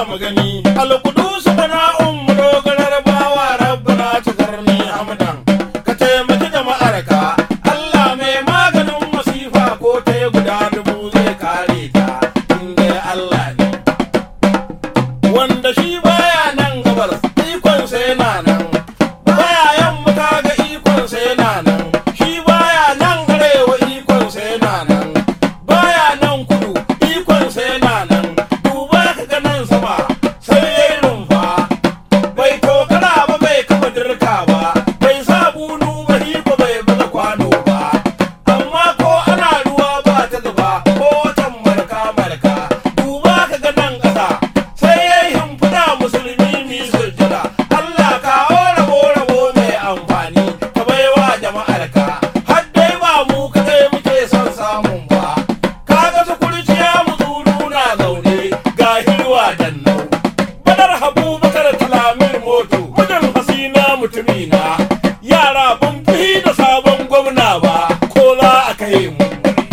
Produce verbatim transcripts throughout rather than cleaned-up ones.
mu gani alqudus bana ummu dogarar bawa rabbana takarni hamdan ka taimaki jama'ar ka Allah mai maganin masifa ko ta guda dubu zai kare ta inda Allah ne wanda shi baya nan gabar ikon sai na nan baya yamma kaga ikon sai na nan shi baya nan arewa ikon sai na nan baya nan kudu ikon sai na nan duba ka ga nan sama sai yayi rumfa bai tokara ba bai kafa dirka ba bai sa bunu ba hifa bai baza kwano ba amma ko ana ruwa ba ta gaba ko watan marka marka duba ka ga nan ƙasa sai yayi himfuna musulmi ni sujjada Allah kawo rabo rabo mai amfani ka baiwa jama'ar ka har dai ba mu kadai muke son samun ba kaga su kurciya mu zuru na zaune ga hirwa dannau badar Abubakar talamin moto mutum hasina mutumina yara ban fi da sabon gwamna ba ko za a kai mu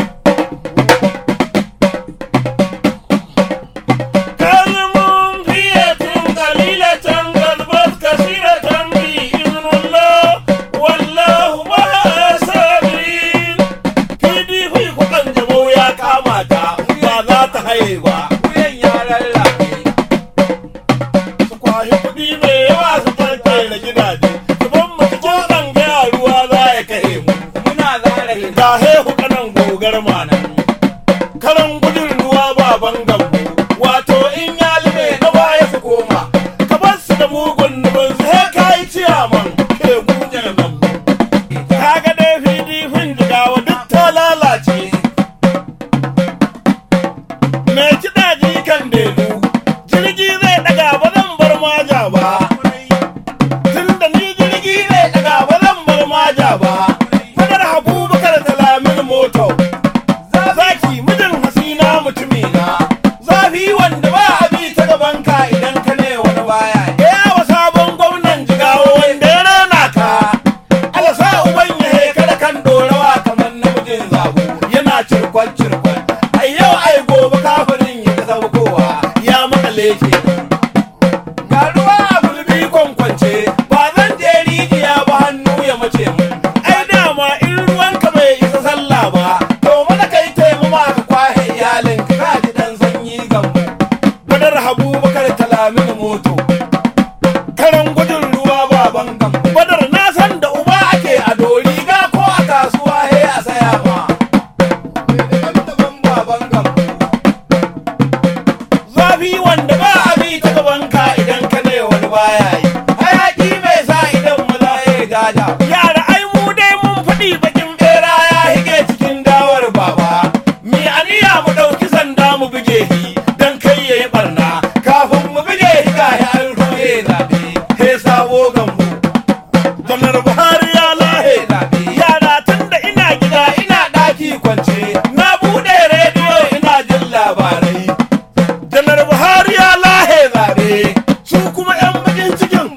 kalmun fiyatin qalilatan qalbat kasiratan bi idnillah wallahu ma'a sabirin kidi fi kukan jamo ya kama ta ba za ta haye ba wuyan ya lallabe su kwashi kudi mai yawa su tattara gidaje su ban mu cikin tsangaya ruwa za ya kai mu muna zara ga hehu kanan gogar manan karan gudun ruwa baban gambo wato in ya lube na baya su koma ka bar su da mugun nubin sai ka yi ciyaman ke gujar gambo kaga dai fidifin jigawa duk ta lalace mai kiɗa jikan delu jirgi zai ɗaga ba zan bar maja ba tunda ni jirgi zai ɗaga ba zan bar maja ba fadar Abubakar talamin moto zaki mijin hasina mutumina zafi wanda ba a bi ta gaban ka idan ka ne wani baya yawa sabon gwamnan jigawa wanda ya rana ka alasa uban ya hekara kan dorawa kamar namijin zabu yana cirkwan cirkwan ai yau ai gobe kafirin ya saukowa ya makale ke ga ruwa a gulbi kwankwance ba zan je rijiya ba hannu ya mace mu ai dama in ruwanka bai isa sallah ba to mana kai taimama ka kwahe iyalin ka ji dan sanyi gambo badar Abubakar talamin moto karan gudun ruwa baban gambo badar na san da uba ake a dori ga ko a kasuwa he a saya ma daban baban gambo zafi wanda ba a bi ta gaban ka idan ka ne wani baya yi hayaki mai sa idan maza ya gada yara ai mu dai mun faɗi bakin bera ya hige cikin dawar baba mi aniya mu ɗauki sanda mu buge hi dan kai yayi barna kafin mu buge hi ga ya an roye zabe he sabo gambo janar Buhari ya lahe zabe yara tunda ina gida ina ɗaki kwance na buɗe rediyo ina jin labarai janar Buhari ya lahe zabe su kuma yan bakin cikin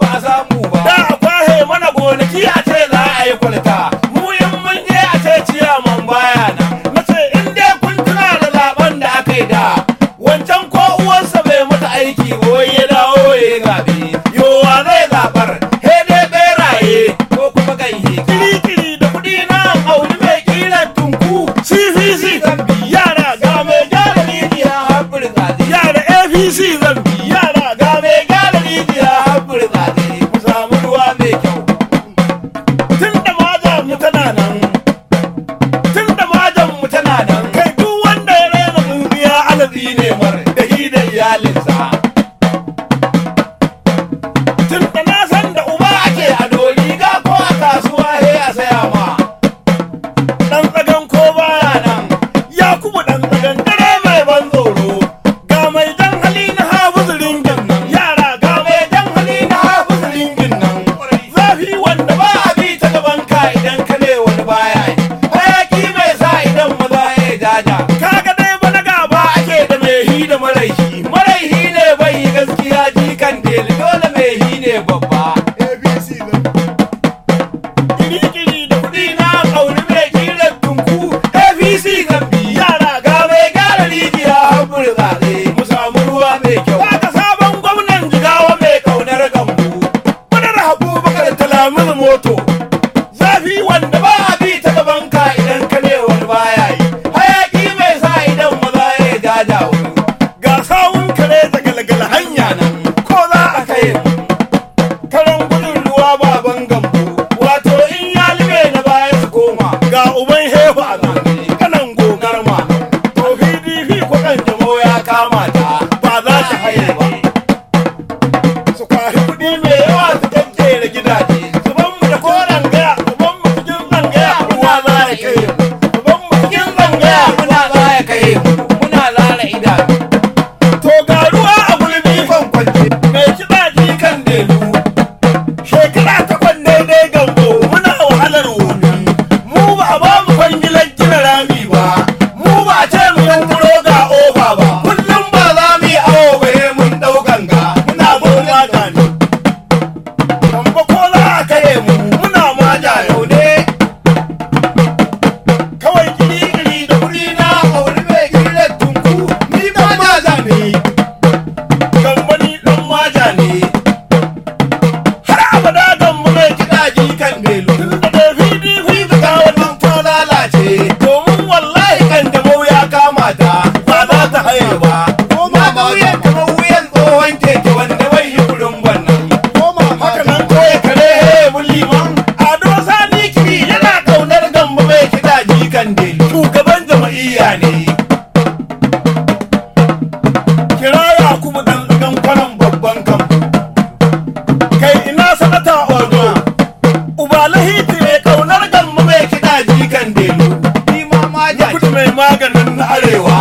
babban kan kai ina sanata odo ubalahiti mai kaunar gamma mai kiɗa jikan delu na kudu mai maganin na arewa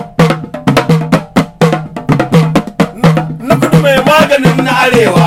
na kudu mai maganin na arewa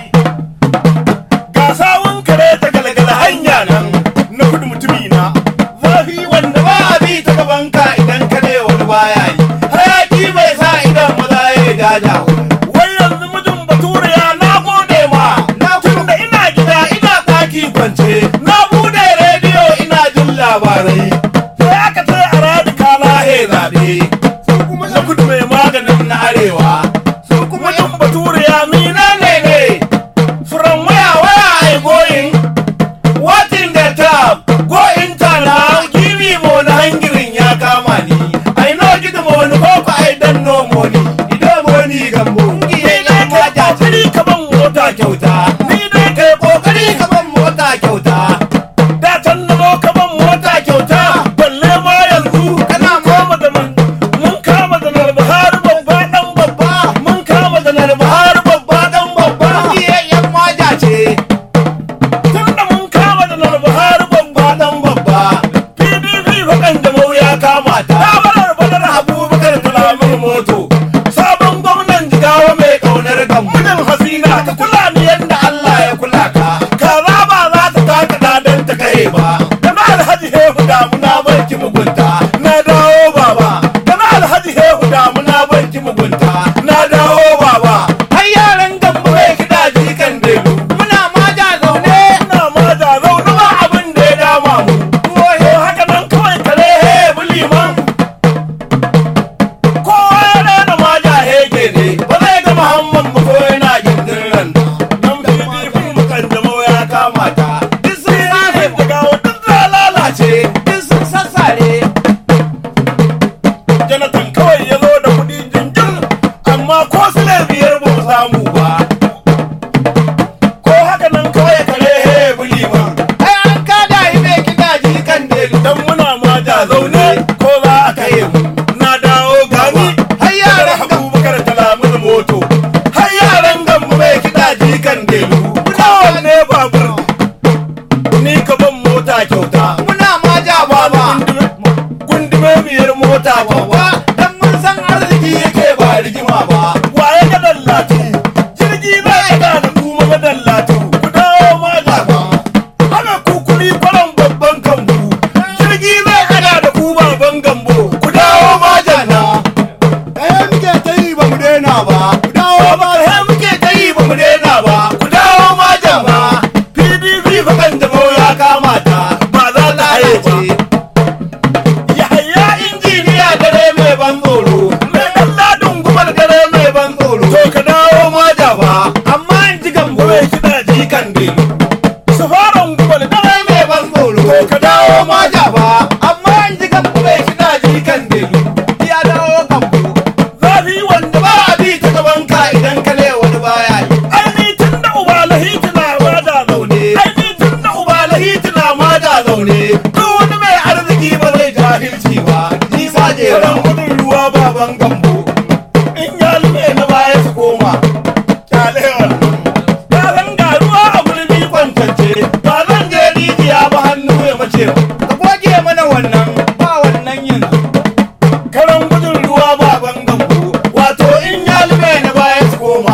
ga sawun kare ta galgala hanya nan na kudu mutumi na zafi wanda ba a bi ta gabanka idan ka ne wani baya yi hayaki bai sa idan maza ya jaja wai yanzu mijin baturiya na gode ma na tunda ina gida ina ɗaki kwance na bude rediyo ina jin labarai sai aka ce a radika na he zaɓe na kudu mai maganin na arewa mijin baturiya mina ne ne from waya waya ai going what in the tap go interna give mo na hangirin ya kama ni I know gidi mo ni ko ko I dan no money idan mo ni gambo iye na ma jajiri kaman mota kyauta ni dai kai kokari kaman mota kyauta da can na kaman mota kyauta balle ma yanzu kana koma da mun mun kama da Bahar babba dan babba mun kama da Bahar babba dan babba iye yan maja ce tunda mun kama da Bahar babba dan babba P D P fakan da mau ya kama ta barar barar Abubakar Kalamin moto sabon gwamnan Jigawa mai kaunar gambunan hasina ka kula ni yanda Allah ya kula ka kaza ba za ta taka dadan ta kai ba kana Alhaji Hehu damuna barki mugunta na dawo baba kana Alhaji Hehu damuna barki mugunta na dawo baba har yaran gambo mai kiɗa jikan delu muna maja zaune muna maja zaune ba abin da ya dama mu ko haka nan kawai kare he buliman kowa ya rana maja hege ne ba zai ga Muhammad ba ko yana gindin ran nan bibifin mukan jama'u ya kama ta duk sun safe daga wadda ta lalace duk sun sassare Jonathan kawai ya zo da kuɗi jinjin amma ko silar biyar ba mu samu ba ko haka nan kawai kare he buliman ai an kada yi mai kiɗa jikan delu dan muna maja zaune ko za a kai mu na dawo gani har yaran Abubakar Kalamin moto har yaran gambo mai kiɗa jikan delu kowanne babur ni ka ban mota kyauta muna maja baba gundume biyar mota kyauta dan mun san arziki yake ba rigima ba waye ga dallatu jirgi bai ga da kuma ga dallatu ku dawo maja ba haka kukuri kwaran babban gambo jirgi bai ga da ku baban gambo ku dawo maja na eh muke ta yi ba mu daina ba ku dawo ba eh muke ta yi ba mu daina ba ku dawo maja ba P D P fakan da ya kama ta ba za ta haye ba Yahaya injiniya dare mai ban tsoro mai kalladun gumar dare mai ban tsoro to ka dawo maja ba amma in ji gambo mai kiɗa jikan delu su fara gumar dare mai ban tsoro to ka dawo maja ba amma in ji gambo mai kiɗa jikan delu ya dawo gambo zafi wanda ba a bi ta gaban ka idan ka ne wani baya yi ai ni tun da ubalahi tana maja zaune ai ni tun da ubalahi tana maja zaune duk wani mai arziki ba zai jahilci ba ni sajeran gudun ruwa baban gambo in ya lume na baya su koma kyalewar ya san ga ruwa a gulbi kwantance ba zan je rijiya ba hannu ya mace ka goge mana wannan ba wannan yanzu karan gudun ruwa baban gambo wato in ya lume na baya su koma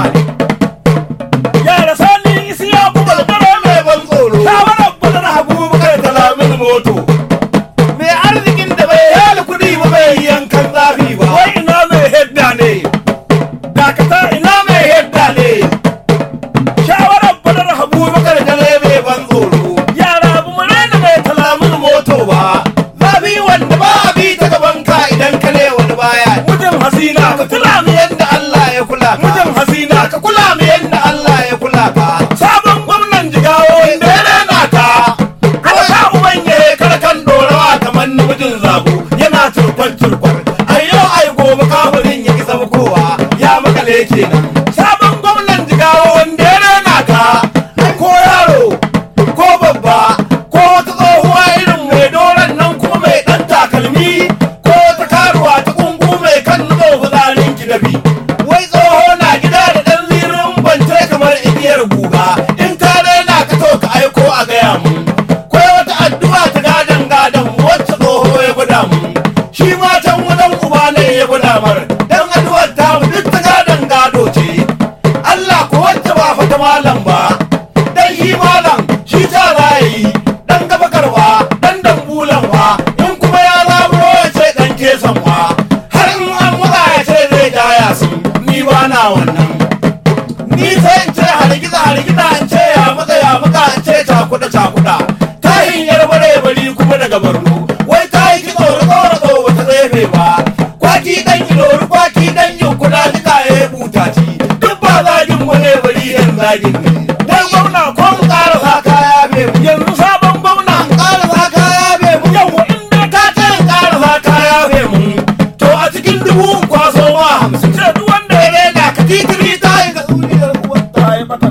malam ba dan shi malam shi ta rayi dan gaba karwa dan dambulan wa in kuma ya zaburo ya ce dan kesan wa har in an muka ya ce zai daya su ni ba na wannan ni sai in ce hargitsa hargitsa in ce ya muka ya muka in ce cakuda cakuda tahin yar bare bari kuma daga Borno wai tayi ki tsoro tsoro wata tsefe ba kwaki dan kilori kwaki dan yin kuda duka ya buta ci duk ba zagin bare bari yan zagin ne dan gwamna ko mu ƙara sa kaya be mu yanzu sabon gwamna an ƙara sa kaya be mu yau inda ka ce an ƙara sa kaya be mu to a cikin dubu kwaso ma hamsin ce duk wanda ya rena ka titiri ta yi ga tsuniyar uwar ta yi mata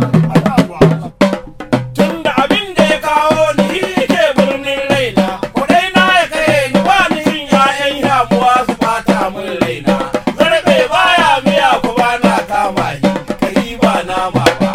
tunda abin da ya kawo ni ke birnin raina kudai na ya kai ni ba ni jin ya'yan yamuwa su bata min raina zarbe baya miya ko ba na kama ni kai ba nama ba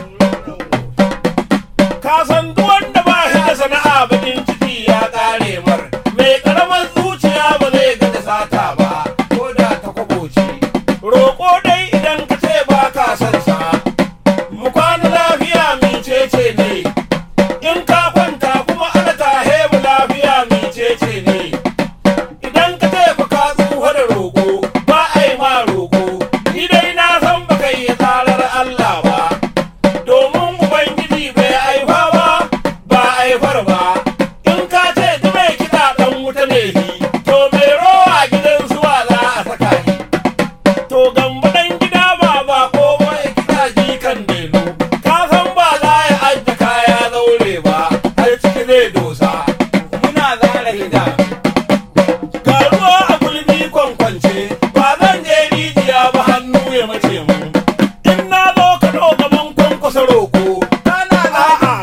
ka san duk wanda ba shi da sana'a bakin ciki ya kare mar mai karamar zuciya ba zai ga da sata ba ko da ta kwabo ce roƙo dai idan ka ce ba ka san sa mu kwana lafiya micece ne in ka kwanta kuma ana tahe mu lafiya micece ne idan ka ce ba ka tsufa da roƙo ba a yi ma roƙo ni dai na san ba kai ya tsarar Allah ba domin ubangiji bai aifa ba ba aifar ba in ka ce duk mai kiɗa ɗan wuta ne shi to mai rowa gidan zuwa za a saka shi to gamba ɗan gida ba ba ko mai kiɗa jikan delu ka san ba za ya ajiye kaya zaure ba har ciki zai dosa muna zara hida ga ruwa a gulbi kwankwance ba zan je rijiya ba hannu ya mace mu in na zo ka ɗau gaban kwankwasa roko kana a'a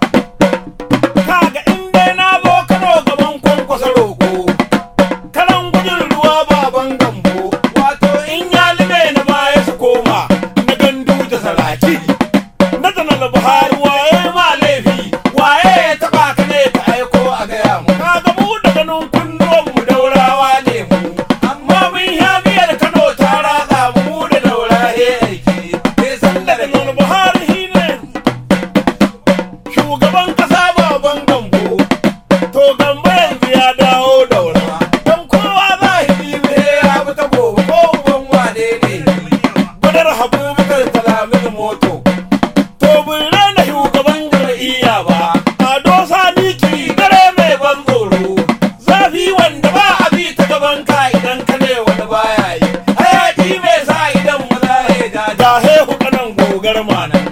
kaga in dai na zo ka ɗau gaban kwankwasa roko karan gudun ruwa baban gambo wato in ya lime na baya su koma na gandu da saraki na zanar buhari waye ma laifi waye ya taɓa ka ne ka aiko a gaya mu kaga mu da ganin kunnuwan mu daurawa ne mu amma mun ya biyar kano ta ratsa mu mu da daura he aiki bai san da zanar buhari shi ne shugaban kasa baban gambo to gambo yanzu ya dawo daura don kowa zahiri bai ya bi ta gobe ko uban wane ne badar habu bukar talamin moto to bin rana shugaban jam'iyya ba ado sani kiri dare mai ban tsoro zafi wanda ba a bi ta gaban ka idan ka ne wani baya yi hayaki mai sa idan maza ya ja jahe hukanan gogar manan